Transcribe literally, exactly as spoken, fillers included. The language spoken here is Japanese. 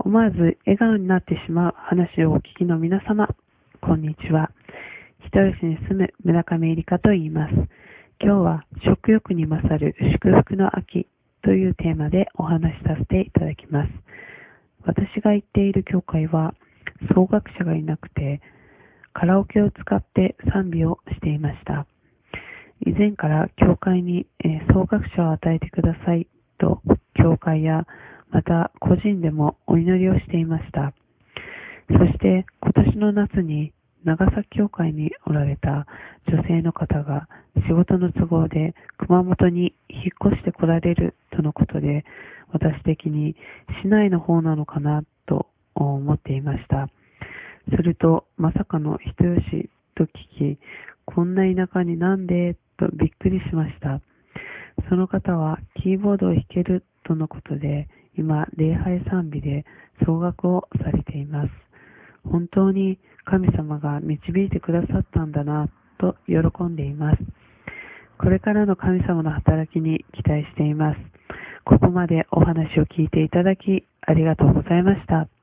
思わず笑顔になってしまう話をお聞きの皆様、こんにちは。人吉に住む村上えりかと言います。今日は食欲に勝る祝福の秋というテーマでお話しさせていただきます。私が行っている教会は奏楽者がいなくて、カラオケを使って賛美をしていました。以前から教会に、えー、奏楽者を与えてくださいと教会やまた個人でもお祈りをしていました。そして今年の夏に長崎教会におられた女性の方が仕事の都合で熊本に引っ越して来られるとのことで、私的に市内の方なのかなと思っていました。するとまさかの人吉と聞き、こんな田舎になんでとびっくりしました。その方はキーボードを弾けるとのことで、今礼拝賛美で奏楽をされています。本当に神様が導いてくださったんだなと喜んでいます。これからの神様の働きに期待しています。ここまでお話を聞いていただきありがとうございました。